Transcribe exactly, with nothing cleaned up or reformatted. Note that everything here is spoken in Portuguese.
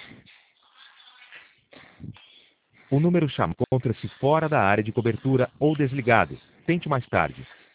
O número chamado encontra-se fora da área de cobertura ou desligado. Tente mais tarde.